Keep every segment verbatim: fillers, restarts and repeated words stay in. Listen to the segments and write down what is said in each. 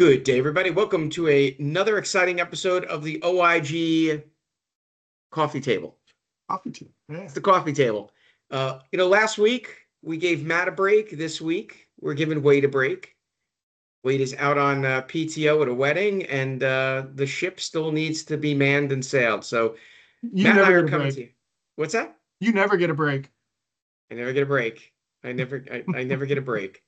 Good day, everybody. Welcome to a, another exciting episode of the O I G Coffee Table. Coffee tea. Yeah. It's the coffee table. Uh, you know, last week we gave Matt a break. This week we're giving Wade a break. Wade is out on uh, P T O at a wedding, and uh, the ship still needs to be manned and sailed. So You Matt and I never are get a coming break. to you. What's that? You never get a break. I never get a break. I never, I, I never get a break.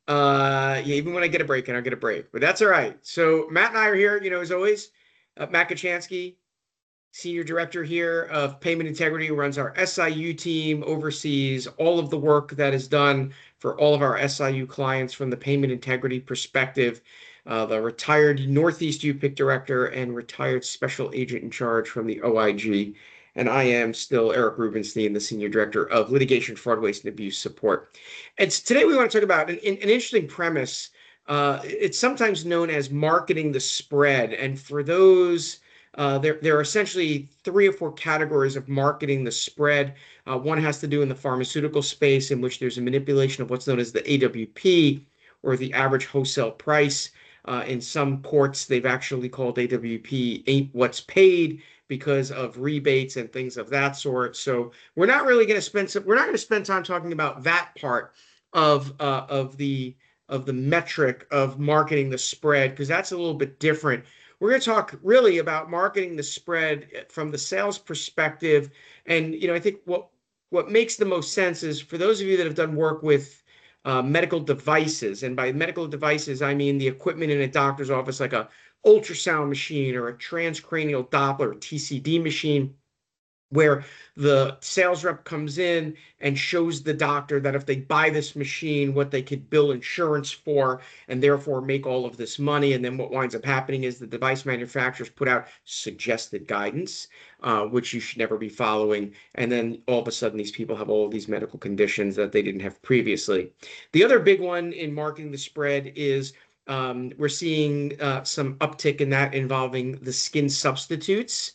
Uh, yeah, even when I get a break, I don't get a break, but that's all right. So Matt and I are here, you know, as always. Uh, Matt Kachansky, Senior Director here of Payment Integrity, runs our S I U team, oversees all of the work that is done for all of our S I U clients from the payment integrity perspective. Uh, the retired Northeast U P I C Director and retired Special Agent in charge from the O I G. And I am still Eric Rubenstein, the Senior Director of Litigation, Fraud, Waste, and Abuse Support. And today we want to talk about an, an interesting premise. Uh, it's sometimes known as marketing the spread. And for those uh, there, there are essentially three or four categories of marketing the spread. Uh, one has to do in the pharmaceutical space, in which there's a manipulation of what's known as the A W P, or the average wholesale price. Uh, in some courts, they've actually called A W P ain't what's paid because of rebates and things of that sort. So we're not really going to spend some, we're not going to spend time talking about that part of uh, of the of the metric of marketing the spread, because that's a little bit different. We're going to talk really about marketing the spread from the sales perspective. And, you know, I think what what makes the most sense is for those of you that have done work with uh, medical devices, and by medical devices, I mean the equipment in a doctor's office, like a ultrasound machine or a transcranial Doppler, T C D machine, where the sales rep comes in and shows the doctor that if they buy this machine, what they could bill insurance for, and therefore make all of this money. And then what winds up happening is the device manufacturers put out suggested guidance, uh, which you should never be following. And then all of a sudden, these people have all of these medical conditions that they didn't have previously. The other big one in marketing the spread is um, we're seeing uh, some uptick in that involving the skin substitutes.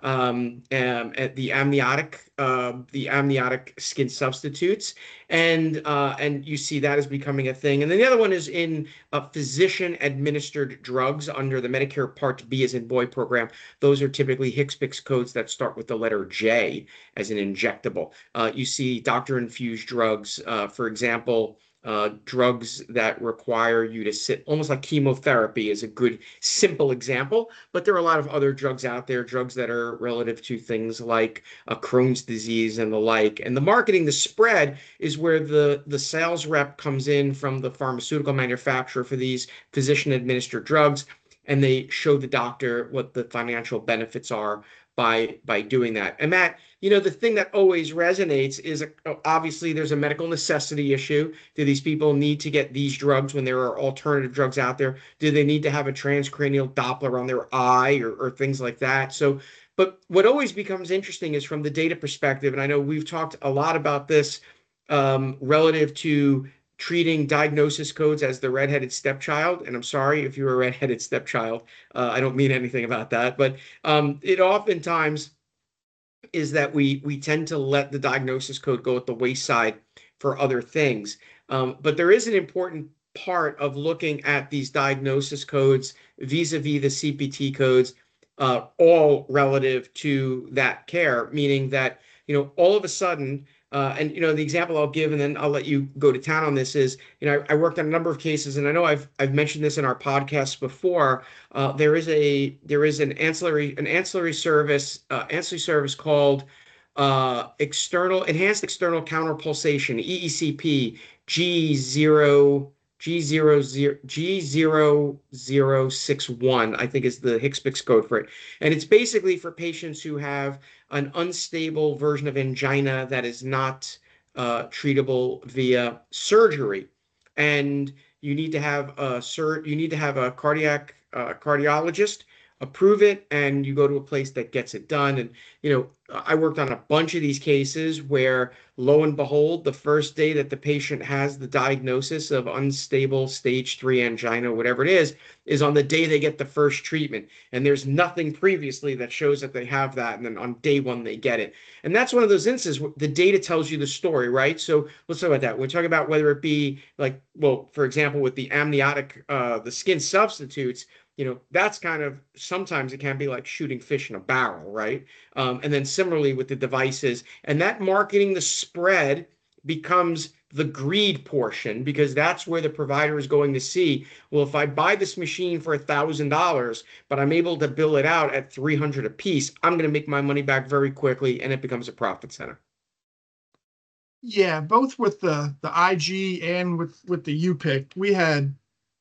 Um, um, at the amniotic, uh, the amniotic skin substitutes, and uh, and you see that as becoming a thing. And then the other one is in uh, physician-administered drugs under the Medicare Part B as in boy program. Those are typically HCPCS codes that start with the letter J as an injectable. Uh, you see doctor-infused drugs, uh, for example. Uh, drugs that require you to sit, almost like chemotherapy is a good simple example, but there are a lot of other drugs out there, drugs that are relative to things like uh, Crohn's disease and the like. And the marketing, the spread, is where the, the sales rep comes in from the pharmaceutical manufacturer for these physician-administered drugs, and they show the doctor what the financial benefits are by by doing that. And Matt, you know, the thing that always resonates is uh, obviously there's a medical necessity issue. Do these people need to get these drugs when there are alternative drugs out there? Do they need to have a transcranial Doppler on their eye, or, or things like that? So, but what always becomes interesting is from the data perspective, and I know we've talked a lot about this um, relative to treating diagnosis codes as the redheaded stepchild. And I'm sorry if you're a redheaded stepchild. Uh, I don't mean anything about that, but um, it oftentimes is that we we tend to let the diagnosis code go at the wayside for other things. Um, but there is an important part of looking at these diagnosis codes vis-a-vis the C P T codes, uh, all relative to that care, meaning that, you know, all of a sudden, uh, and, you know, the example I'll give, and then I'll let you go to town on this is, you know, I, I worked on a number of cases, and I know I've I've mentioned this in our podcasts before. Uh, there is a there is an ancillary an ancillary service uh, ancillary service called uh, external enhanced external counter pulsation, E E C P G zero G zero zero G zero zero six one, I think is the HCPCS code for it. And it's basically for patients who have an unstable version of angina that is not uh, treatable via surgery. And you need to have a sur you need to have a cardiac uh, cardiologist approve it, and you go to a place that gets it done. And, you know, I worked on a bunch of these cases where lo and behold, the first day that the patient has the diagnosis of unstable stage three angina, whatever it is, is on the day they get the first treatment. And there's nothing previously that shows that they have that. And then on day one, they get it. And that's one of those instances where the data tells you the story, right? So let's talk about that. We're talking about whether it be like, well, for example, with the amniotic, uh, the skin substitutes, you know, that's kind of sometimes it can be like shooting fish in a barrel, right? Um, and then similarly with the devices, and that marketing the spread becomes the greed portion because that's where the provider is going to see, well, if I buy this machine for a thousand dollars, but I'm able to bill it out at three hundred a piece, I'm going to make my money back very quickly, and it becomes a profit center. Yeah, both with the the I G and with with the U P I C, we had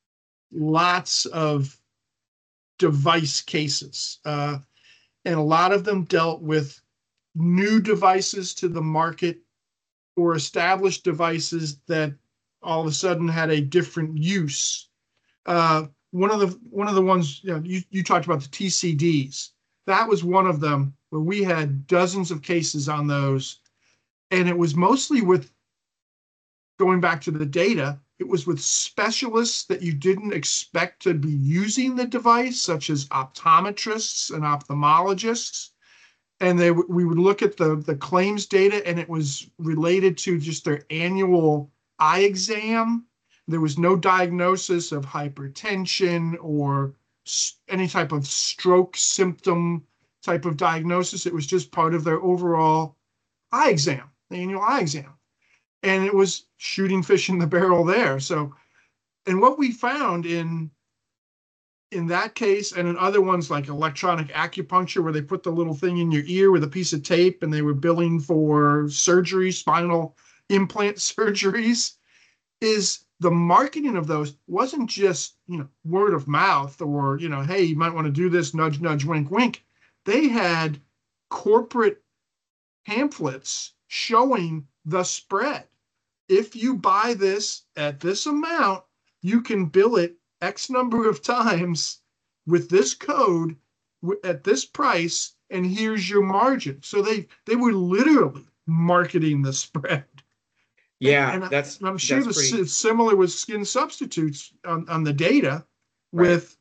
lots of device cases, uh, and a lot of them dealt with new devices to the market or established devices that all of a sudden had a different use. Uh, one of the one of the ones, you know, you, you talked about the T C Ds. That was one of them where we had dozens of cases on those, and it was mostly with, going back to the data, it was with specialists that you didn't expect to be using the device, such as optometrists and ophthalmologists. And they we would look at the, the claims data, and it was related to just their annual eye exam. There was no diagnosis of hypertension or any type of stroke symptom type of diagnosis. It was just part of their overall eye exam, the annual eye exam. And it was shooting fish in the barrel there. So, and what we found in in that case and in other ones like electronic acupuncture, where they put the little thing in your ear with a piece of tape and they were billing for surgery, spinal implant surgeries, is the marketing of those wasn't just, you know, word of mouth or, you know, hey, you might want to do this, nudge, nudge, wink, wink. They had corporate pamphlets showing the spread. If you buy this at this amount, you can bill it X number of times with this code at this price, and here's your margin. So they they were literally marketing the spread. Yeah, And, and that's I'm sure that's this pretty is similar with skin substitutes on, on the data right. with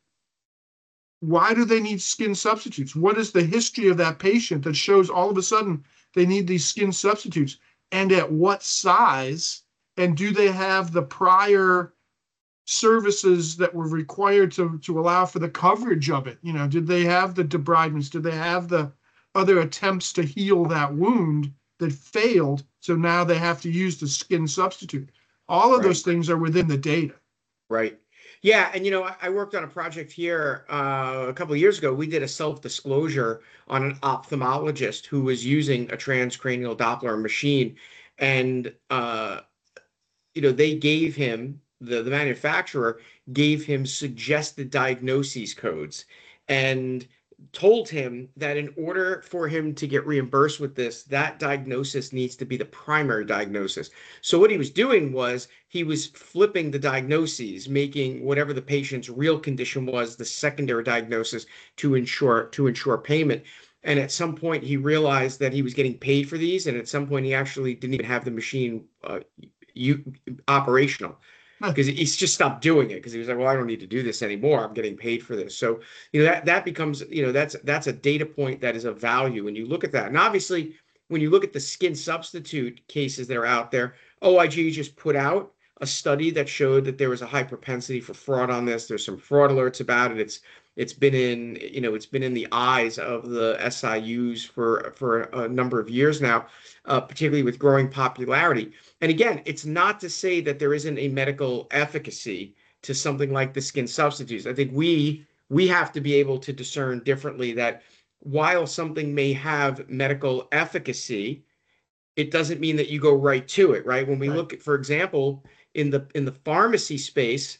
why do they need skin substitutes? What is the history of that patient that shows all of a sudden they need these skin substitutes? And at what size? And do they have the prior services that were required to, to allow for the coverage of it? You know, did they have the debridements? Did they have the other attempts to heal that wound that failed? So now they have to use the skin substitute. All of Right. those things are within the data. Right. Yeah, and you know, I, I worked on a project here uh, a couple of years ago. We did a self-disclosure on an ophthalmologist who was using a transcranial Doppler machine, and uh, you know, they gave him the the manufacturer gave him suggested diagnoses codes, and told him that in order for him to get reimbursed with this, that diagnosis needs to be the primary diagnosis. So what he was doing was he was flipping the diagnoses, making whatever the patient's real condition was the secondary diagnosis to ensure to ensure payment. And at some point, he realized that he was getting paid for these, and at some point, he actually didn't even have the machine uh, you, operational because he's just stopped doing it because he was like, well, I don't need to do this anymore. I'm getting paid for this. So, you know, that that becomes, you know, that's that's a data point that is of value when you look at that. And obviously, when you look at the skin substitute cases that are out there, O I G just put out a study that showed that there was a high propensity for fraud on this. There's some fraud alerts about it. It's it's been in, you know, it's been in the eyes of the S I Us for for a number of years now, uh, particularly with growing popularity. And again, it's not to say that there isn't a medical efficacy to something like the skin substitutes. I think we we have to be able to discern differently that while something may have medical efficacy, it doesn't mean that you go right to it, right? When we Right. look at, for example, in the in the pharmacy space,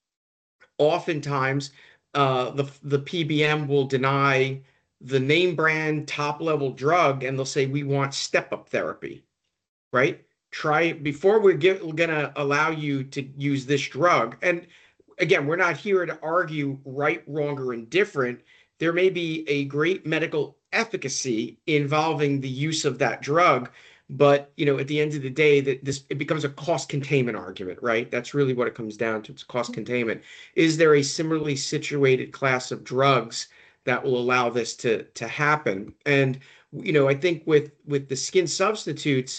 oftentimes uh, the the P B M will deny the name brand top level drug, and they'll say we want step up therapy, right? Try before we're, get, we're gonna allow you to use this drug. And again, we're not here to argue right, wrong, or indifferent. there may be a great medical efficacy involving the use of that drug. But, you know, at the end of the day, that this it becomes a cost containment argument, right? That's really what it comes down to. It's cost containment. Is there a similarly situated class of drugs that will allow this to to happen? And, you know, I think with with the skin substitutes,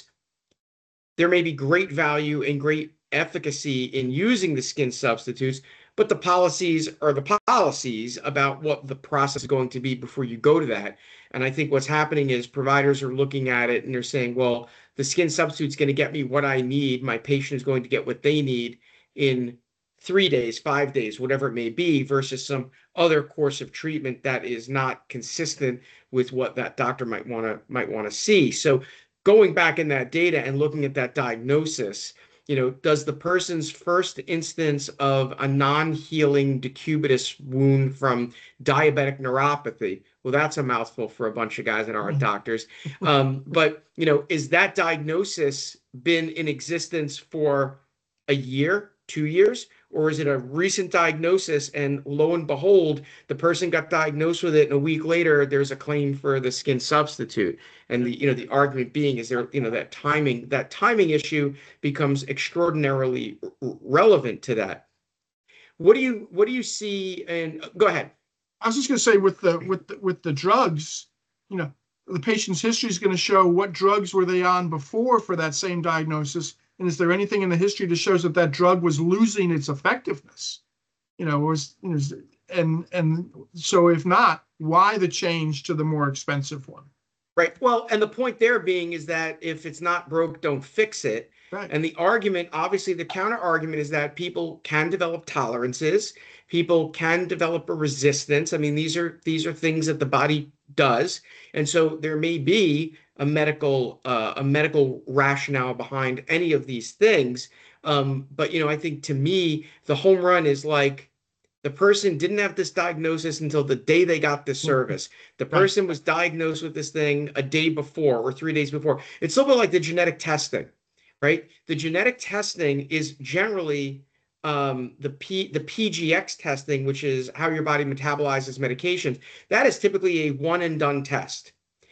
there may be great value and great efficacy in using the skin substitutes, but the policies are the policies about what the process is going to be before you go to that. And I think what's happening is providers are looking at it and they're saying, well, the skin substitute is going to get me what I need. My patient is going to get what they need in three days, five days, whatever it may be, versus some other course of treatment that is not consistent with what that doctor might want to might want to see. So going back in that data and looking at that diagnosis, you know, does the person's first instance of a non-healing decubitus wound from diabetic neuropathy, well, that's a mouthful for a bunch of guys that aren't doctors. Um, but, you know, is that diagnosis been in existence for a year, two years? Or is it a recent diagnosis and lo and behold, the person got diagnosed with it and a week later there's a claim for the skin substitute? And the, you know, the argument being is there, you know, that timing, that timing issue becomes extraordinarily relevant to that. What do you, what do you see? And go ahead. I was just going to say with the, with the, with the drugs, you know, the patient's history is going to show what drugs were they on before for that same diagnosis. And is there anything in the history that shows that that drug was losing its effectiveness? You know, was, you know, and and so if not, why the change to the more expensive one? Right. Well, and the point there being is that if it's not broke, don't fix it. Right. And the argument, obviously, the counter argument is that people can develop tolerances. People can develop a resistance. I mean, these are these are things that the body does, and so there may be a medical uh, a medical rationale behind any of these things. Um, but you know, I think to me, the home run is like the person didn't have this diagnosis until the day they got this service. The person was diagnosed with this thing a day before or three days before. It's a little bit like the genetic testing, right? The genetic testing is generally um, the P the P G X testing, which is how your body metabolizes medications. That is typically a one and done test.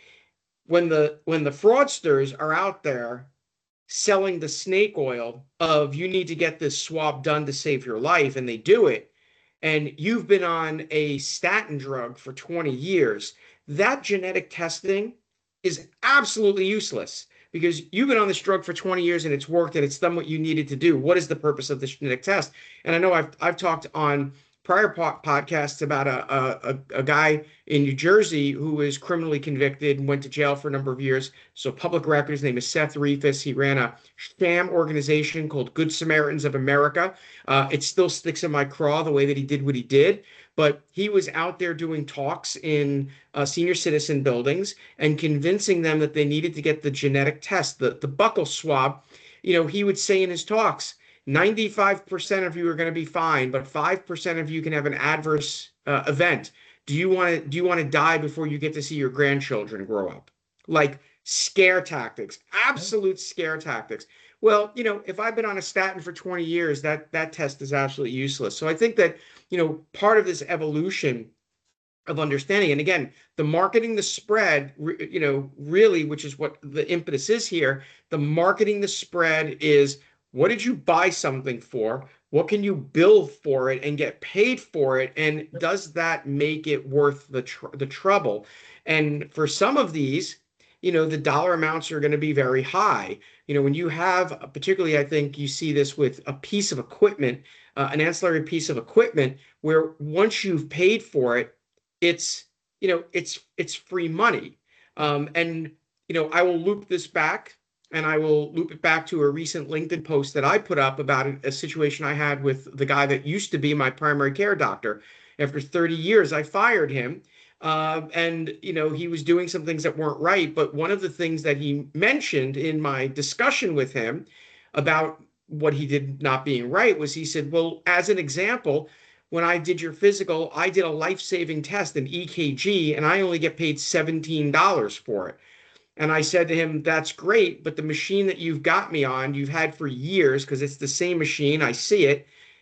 When the when the fraudsters are out there selling the snake oil of you need to get this swab done to save your life, and they do it, and you've been on a statin drug for twenty years, that genetic testing is absolutely useless because you've been on this drug for twenty years and it's worked and it's done what you needed to do. What is the purpose of this genetic test? And I know I've I've talked on prior po- podcasts about a, a a guy in New Jersey who was criminally convicted and went to jail for a number of years. So public record, his name is Seth Rifus. He ran a sham organization called Good Samaritans of America. Uh, it still sticks in my craw the way that he did what he did. But he was out there doing talks in uh, senior citizen buildings and convincing them that they needed to get the genetic test, the, the buccal swab. You know, he would say in his talks, ninety-five percent of you are going to be fine, but five percent of you can have an adverse uh, event. Do you want to do you want to die before you get to see your grandchildren grow up? Like scare tactics, absolute scare tactics. Well, you know, if I've been on a statin for twenty years, that that test is absolutely useless. So I think that, you know, part of this evolution of understanding, and again, the marketing, the spread, you know, really, which is what the impetus is here, the marketing, the spread is, what did you buy something for? What can you bill for it and get paid for it? And does that make it worth the tr- the trouble? And for some of these, you know, the dollar amounts are going to be very high. You know, when you have, particularly, I think you see this with a piece of equipment, uh, an ancillary piece of equipment, where once you've paid for it, it's, you know, it's it's free money. Um, and, you know, I will loop this back. And I will loop it back to a recent LinkedIn post that I put up about a, a situation I had with the guy that used to be my primary care doctor. After thirty years, I fired him. Uh, and, you know, he was doing some things that weren't right. But one of the things that he mentioned in my discussion with him about what he did not being right was he said, well, as an example, when I did your physical, I did a life-saving test, an E K G, and I only get paid seventeen dollars for it. And I said to him, that's great, but the machine that you've got me on, you've had for years because it's the same machine. I see it.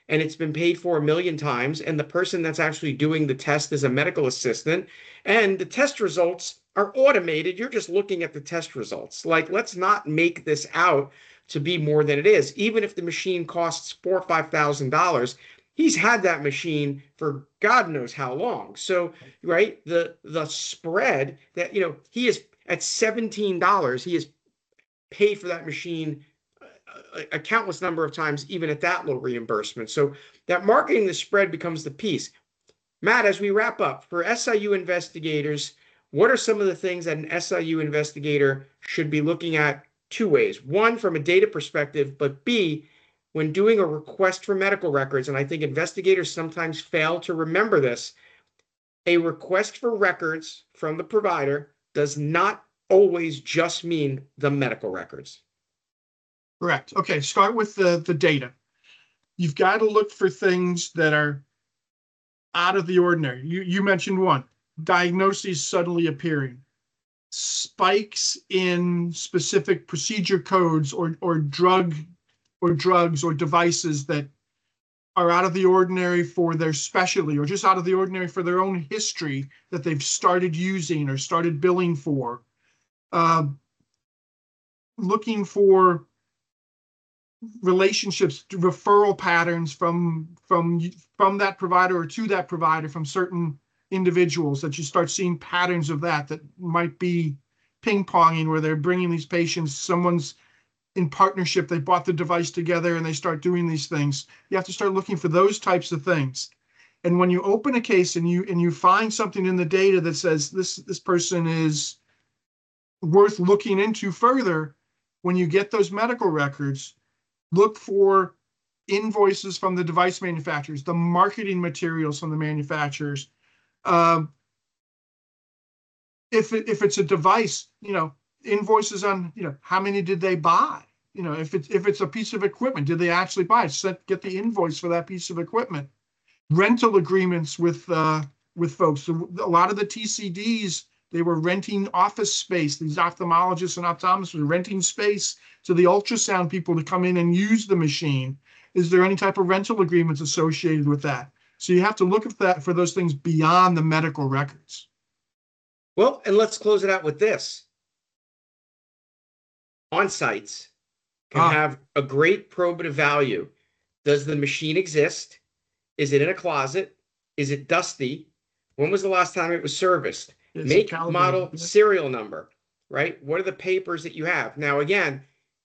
and it's been paid for a million times, and the person that's actually doing the test is a medical assistant, and the test results are automated. You're just looking at the test results. Like, let's not make this out to be more than it is. Even if the machine costs four or five thousand dollars, he's had that machine for God knows how long. So, right, the the spread that, you know, he is at seventeen dollars, he has paid for that machine a, a countless number of times, even at that low reimbursement. So that marketing the spread becomes the piece. Matt, as we wrap up, for S I U investigators, what are some of the things that an S I U investigator should be looking at two ways? One, from a data perspective, but B, when doing a request for medical records, and I think investigators sometimes fail to remember this, a request for records from the provider does not always just mean the medical records. Correct. Okay, start with the, the data. You've got to look for things that are out of the ordinary. You, you mentioned one, diagnoses suddenly appearing, spikes in specific procedure codes or, or drug or drugs or devices that are out of the ordinary for their specialty, or just out of the ordinary for their own history that they've started using or started billing for. Uh, looking for relationships, referral patterns from from from that provider or to that provider from certain individuals, that you start seeing patterns of that that might be ping-ponging, where they're bringing these patients, someone's in partnership, they bought the device together and they start doing these things. You have to start looking for those types of things. And when you open a case and you and you find something in the data that says this this person is worth looking into further, when you get those medical records, look for invoices from the device manufacturers, the marketing materials from the manufacturers. Um, if it, if it's a device, you know, invoices on, you know, how many did they buy? You know, if it's if it's a piece of equipment, did they actually buy it? Set, get the invoice for that piece of equipment. Rental agreements with uh, with folks. So a lot of the T C Ds, they were renting office space. These ophthalmologists and optometrists were renting space to the ultrasound people to come in and use the machine. Is there any type of rental agreements associated with that? So you have to look at that for those things beyond the medical records. Well, and let's close it out with this. On-sites can ah. have a great probative value. Does the machine exist? Is it in a closet? Is it dusty? When was the last time it was serviced? It's Make, model, serial number, right? What are the papers that you have? Now, again,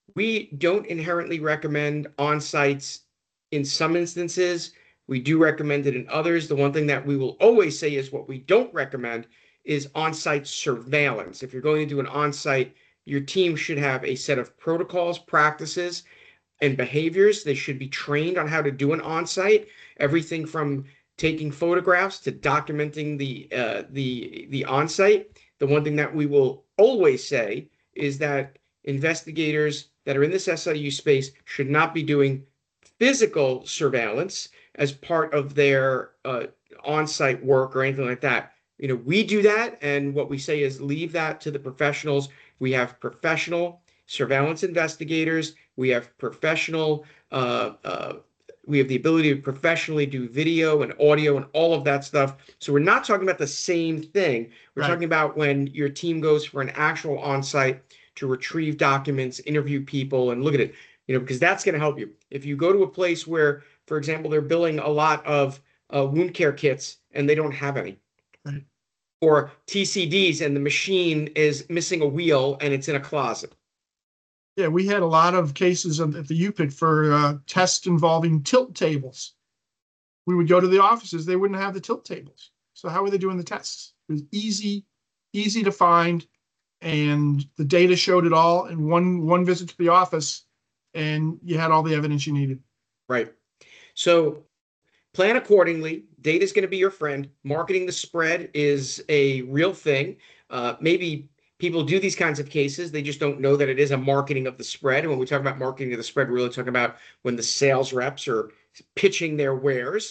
we don't inherently recommend on-sites in some instances. We do recommend it in others. The one thing that we will always say is what we don't recommend is on-site surveillance. If you're going to do an on-site, your team should have a set of protocols, practices, and behaviors. They should be trained on how to do an on-site, everything from taking photographs to documenting the uh, the the on-site. The one thing that we will always say is that investigators that are in this S I U space should not be doing physical surveillance as part of their uh, on-site work or anything like that. You know, we do that, and what we say is leave that to the professionals. We have professional surveillance investigators. We have professional, uh, uh, we have the ability to professionally do video and audio and all of that stuff. So we're not talking about the same thing. We're right. talking about when your team goes for an actual on-site to retrieve documents, interview people, and look at it, you know, because that's going to help you. If you go to a place where, for example, they're billing a lot of uh, wound care kits and they don't have any, right. or T C Ds and the machine is missing a wheel and it's in a closet. Yeah, we had a lot of cases at the U P I C for uh, tests involving tilt tables. We would go to the offices, they wouldn't have the tilt tables. So how were they doing the tests? It was easy, easy to find, and the data showed it all in one, one visit to the office, and you had all the evidence you needed. Right. So plan accordingly. Data is going to be your friend. Marketing the spread is a real thing. Uh, maybe people do these kinds of cases. They just don't know that it is a marketing of the spread. And when we talk about marketing of the spread, we're really talking about when the sales reps are pitching their wares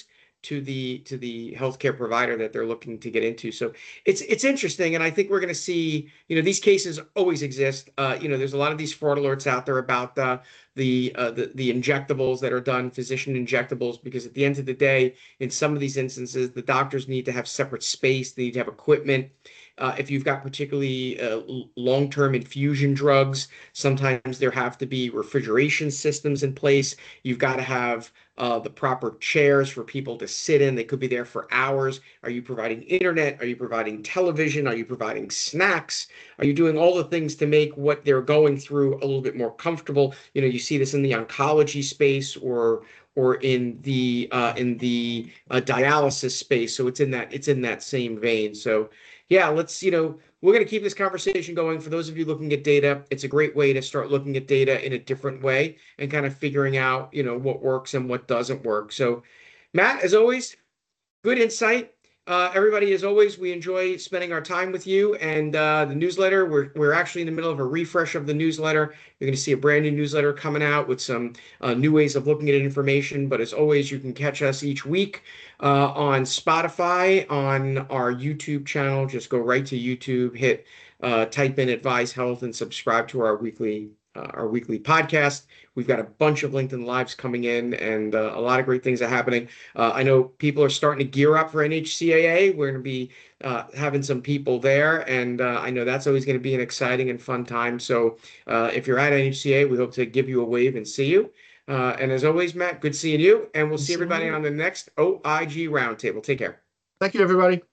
to the to the healthcare provider that they're looking to get into. So it's it's interesting, and I think we're going to see, you know, these cases always exist. Uh, you know, there's a lot of these fraud alerts out there about the the uh, the the injectables that are done, physician injectables, because at the end of the day, in some of these instances, the doctors need to have separate space, they need to have equipment. Uh, if you've got particularly uh, long-term infusion drugs, sometimes there have to be refrigeration systems in place. You've got to have uh, the proper chairs for people to sit in. They could be there for hours. Are you providing internet? Are you providing television? Are you providing snacks? Are you doing all the things to make what they're going through a little bit more comfortable? You know, you see this in the oncology space or or in the uh, in the uh, dialysis space. So it's in that it's in that same vein. So yeah, let's, you know, we're going to keep this conversation going. For those of you looking at data, it's a great way to start looking at data in a different way and kind of figuring out, you know, what works and what doesn't work. So, Matt, as always, good insight. Uh, everybody, as always, we enjoy spending our time with you and uh, the newsletter. We're, we're actually in the middle of a refresh of the newsletter. You're going to see a brand new newsletter coming out with some uh, new ways of looking at information. But as always, you can catch us each week uh, on Spotify, on our YouTube channel. Just go right to YouTube, hit uh, type in Advise Health, and subscribe to our weekly uh, our weekly podcast. We've got a bunch of LinkedIn Lives coming in, and uh, a lot of great things are happening. Uh, I know people are starting to gear up for N H C A A. We're going to be uh, having some people there, and uh, I know that's always going to be an exciting and fun time. So uh, if you're at N H C A A, we hope to give you a wave and see you. Uh, and as always, Matt, good seeing you, and we'll Good see everybody seeing you. on the next O I G Roundtable. Take care. Thank you, everybody.